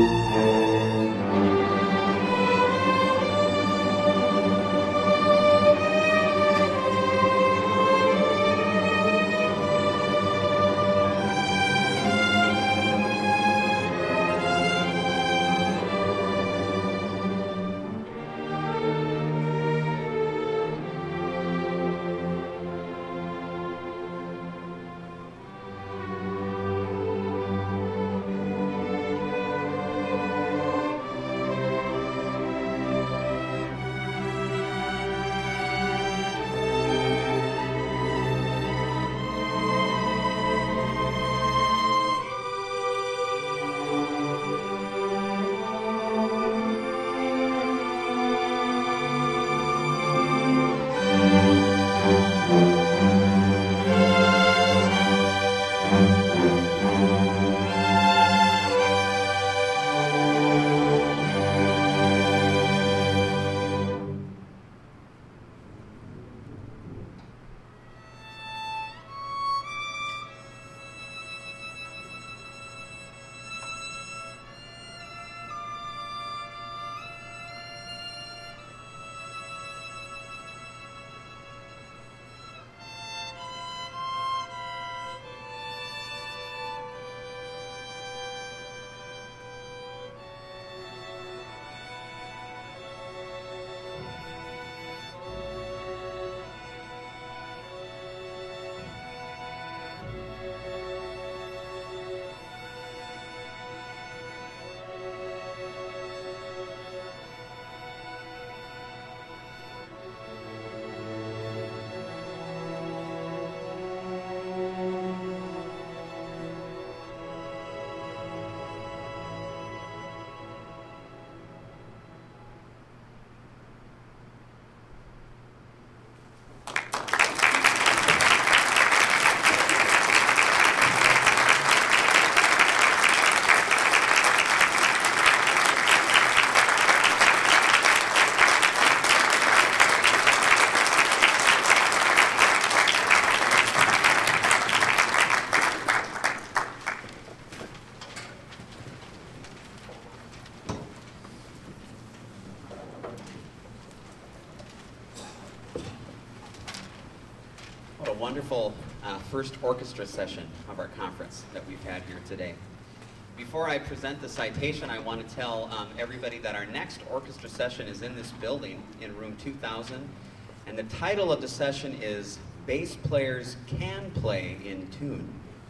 Wonderful first orchestra session of our conference that we've had here today. Before I present the citation, I want to tell everybody that our next orchestra session is in this building in room 2000, and the title of the session is Bass Players Can Play in Tune,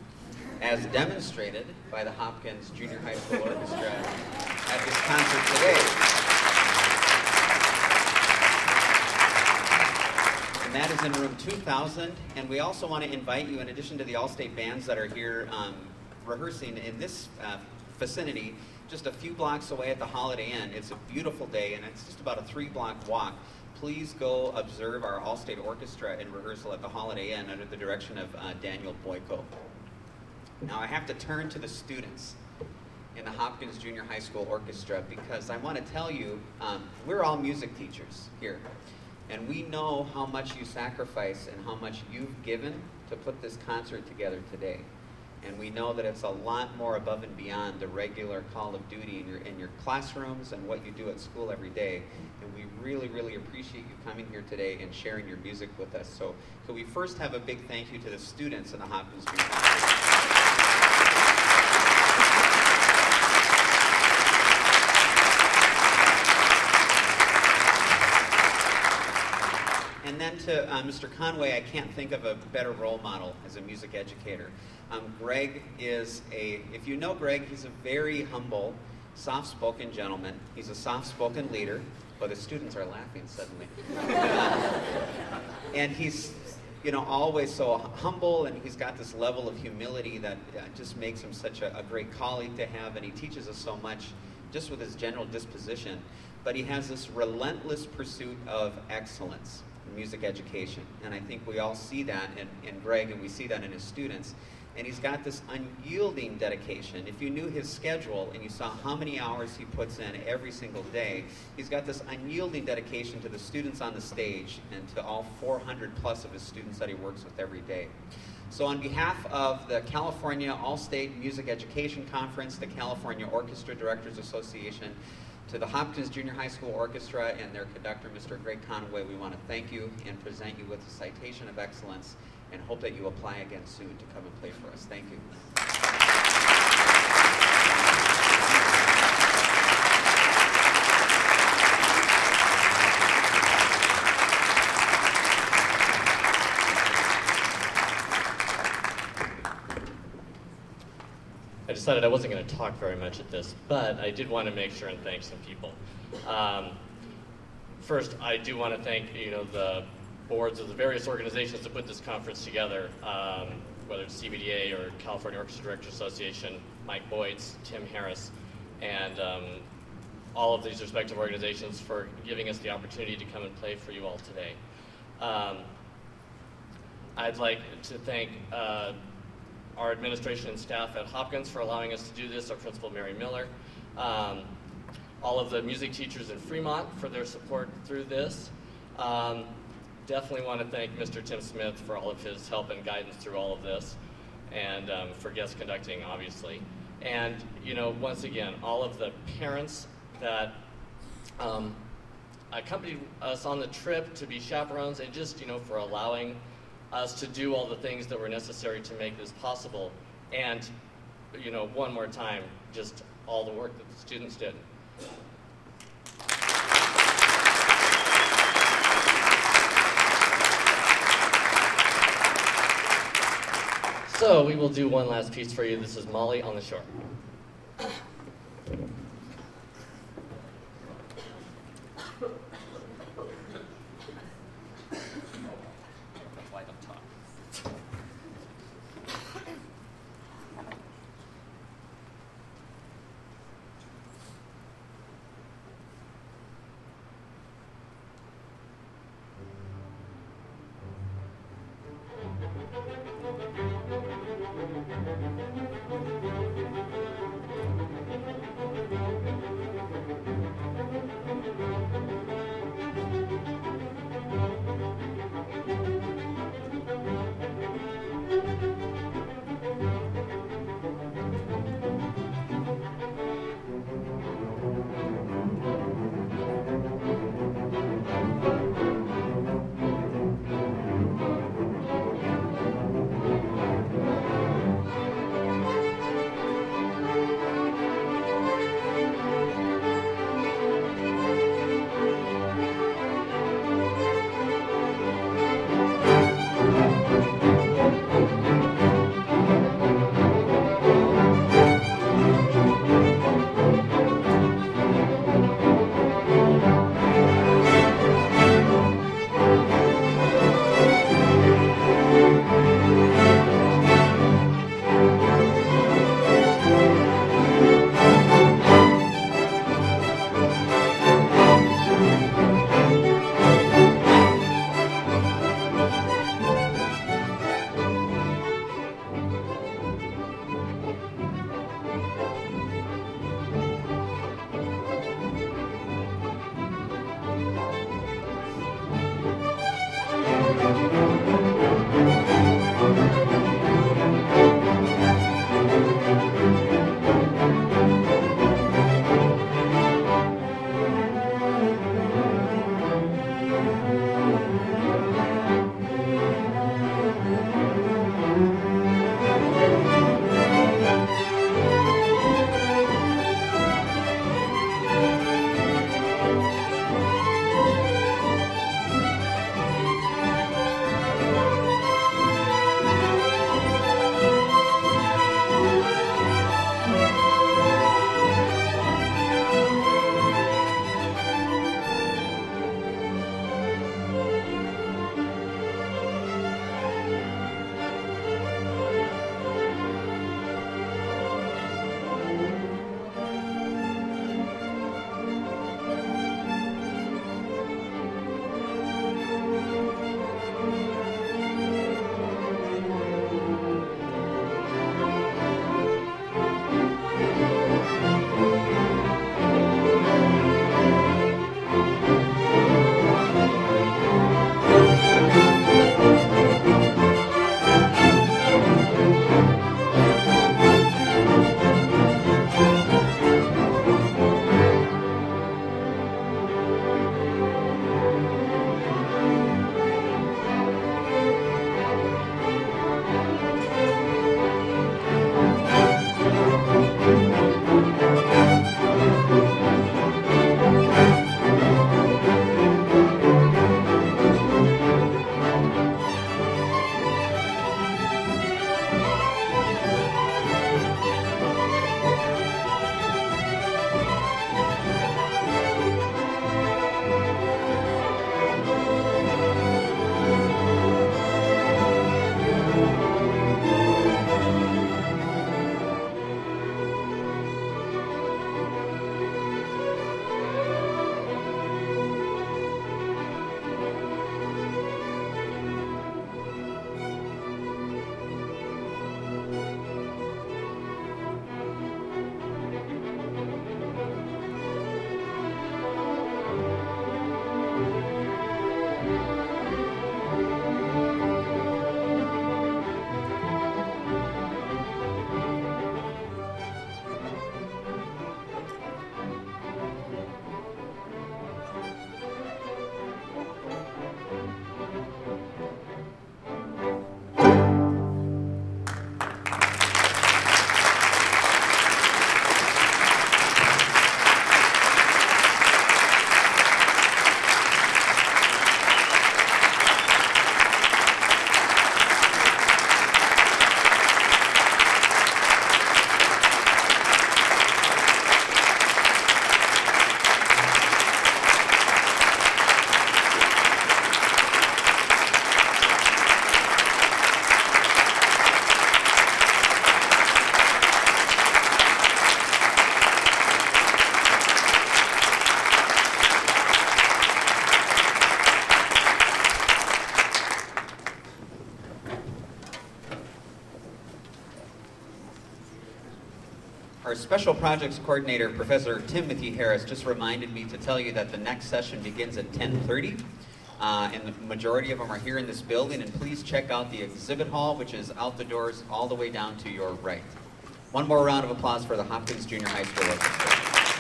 as demonstrated by the Hopkins Junior High School Orchestra at this concert today. And that is in room 2000, and we also want to invite you, in addition to the All-State bands that are here rehearsing in this vicinity, just a few blocks away at the Holiday Inn. It's a beautiful day, and it's just about a 3-block walk. Please go observe our All-State Orchestra in rehearsal at the Holiday Inn under the direction of Daniel Boyko. Now I have to turn to the students in the Hopkins Junior High School Orchestra because I want to tell you, we're all music teachers here. And we know how much you sacrifice and how much you've given to put this concert together today. And we know that it's a lot more above and beyond the regular call of duty in your classrooms and what you do at school every day. And we really, really appreciate you coming here today and sharing your music with us. So could we first have a big thank you to the students in the Hopkins Junior High. And then to Mr. Conway, I can't think of a better role model as a music educator. Greg is if you know Greg, he's a very humble, soft-spoken gentleman. He's a soft-spoken leader. Well, the students are laughing suddenly. And he's, always so humble, and he's got this level of humility that just makes him such a great colleague to have, and he teaches us so much just with his general disposition. But he has this relentless pursuit of excellence in music education, and I think we all see that in Greg, and we see that in his students. And he's got this unyielding dedication. If you knew his schedule and you saw how many hours he puts in every single day, he's got this unyielding dedication to the students on the stage and to all 400 plus of his students that he works with every day. So on behalf of the California All-State Music Education Conference, the California Orchestra Directors Association, to the Hopkins Junior High School Orchestra and their conductor, Mr. Greg Conaway, we want to thank you and present you with a citation of excellence and hope that you apply again soon to come and play for us. Thank you. I decided I wasn't going to talk very much at this, but I did want to make sure and thank some people. First, I do want to thank the boards of the various organizations that put this conference together, whether it's CBDA or California Orchestra Directors Association, Mike Boyds, Tim Harris, and all of these respective organizations for giving us the opportunity to come and play for you all today. I'd like to thank our administration and staff at Hopkins for allowing us to do this, our principal Mary Miller, all of the music teachers in Fremont for their support through this. Definitely want to thank Mr. Tim Smith for all of his help and guidance through all of this, and for guest conducting, obviously. And once again, all of the parents that accompanied us on the trip to be chaperones, and just for allowing us to do all the things that were necessary to make this possible. And, one more time, just all the work that the students did. So we will do one last piece for you. This is Molly on the Shore. Special Projects Coordinator, Professor Timothy Harris, just reminded me to tell you that the next session begins at 10:30. And the majority of them are here in this building. And please check out the exhibit hall, which is out the doors all the way down to your right. One more round of applause for the Hopkins Junior High School Orchestra.